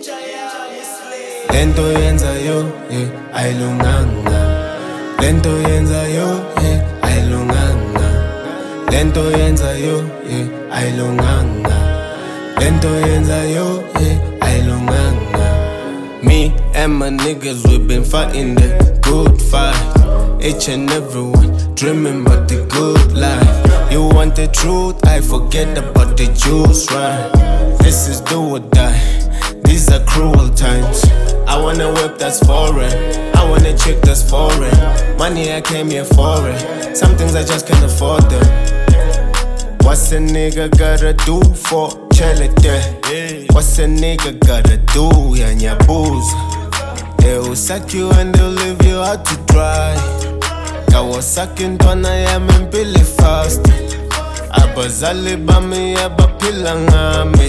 Lento yenza yo, yeah, ayilunganga. Lento yenza yo, yeah, ayilunganga. Lento yenza yo, yeah, ayilunganga. Lento yenza yo, yeah, ayilunganga. Me and my niggas, we've been fighting the good fight. Each and every one dreaming about the good life. You want the truth, I forget about the juice, right? This is do or die, these are cruel times. I want a whip that's foreign, I want a chick that's foreign. Money I came here for it, some things I just can't afford them. What's a nigga gotta do for charity? What's a nigga gotta do, ya nyabuza? They will suck you and they'll leave you out to dry. Kawasaki ntwana yami mpili fast. Abazali bami abaphila ngami.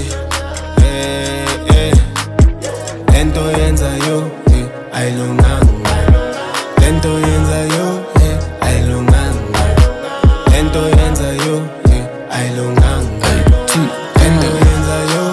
Lento yenza yo, ayilunganga. Lento yenza yo, ayilunganga. Lento yenza yo, ayilunganga. Lento yenza yo,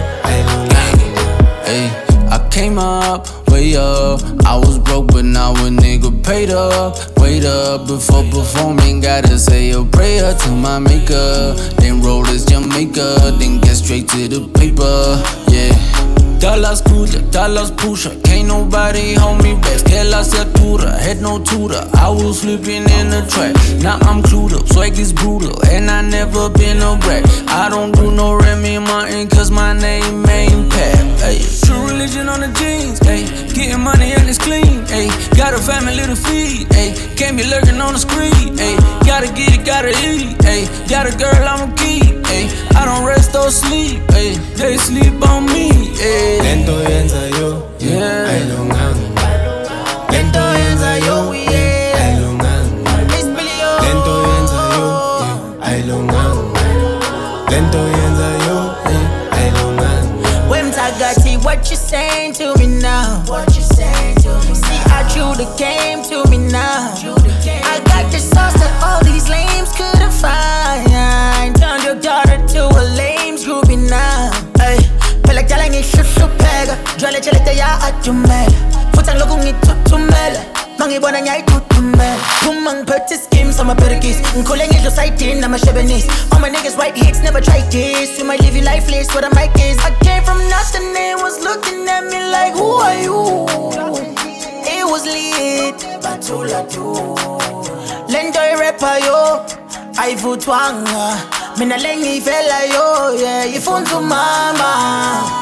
ayilunganga. I came up, way up. I was broke, but now a nigga paid up. Wait up before performing, gotta say a prayer to my maker. Then roll this Jamaica, then get straight to the paper. Yeah. Dollars cruiser, dollars pusher, can't nobody hold me back. Que la altura, had no tutor, I was flipping in the track. Now I'm clued up, swag is brutal, and I never been a brat. I don't do no Remy Martin, cause my name ain't Pat. Ay, true religion on the jeans, ay, getting money and it's clean, ay, got a family to feed, ay, can't be lurking on the screen, ay, gotta get it, gotta eat, ay, got a girl I'ma keep, ay, I don't rest or sleep, ay, they sleep on me, ay. Lento yenza yo, yeah, ayilunganga. Lento yenza yo, yeah, ayilunganga. Lento yenza yo, yeah, ayilunganga. Lento yenza yo, yeah, ayilunganga. When Tagati, what you saying to me now? What you saying to me? See, I drew the game to me now. I got the sauce that all these lames couldn't find. Turned your daughter to a lame's groupie now. Ay, pela jala ngishushu pega, jwale chelete ya atumela. Futa logo ngitutumela, mangibona nyayitutumela. Puma ngiphethe schemes, I'm a better geese. Ngikhule ngidlo side-in, I'm a Chevenese. All my niggas white hicks, never try this. You might live your lifeless, what I might is. I came from nothing, they was looking at me like, who are you? It was lit, batula tu. Lendo rapper yo, aivutwanga. Mina lengi fela yo, yeah, ifunzu mama.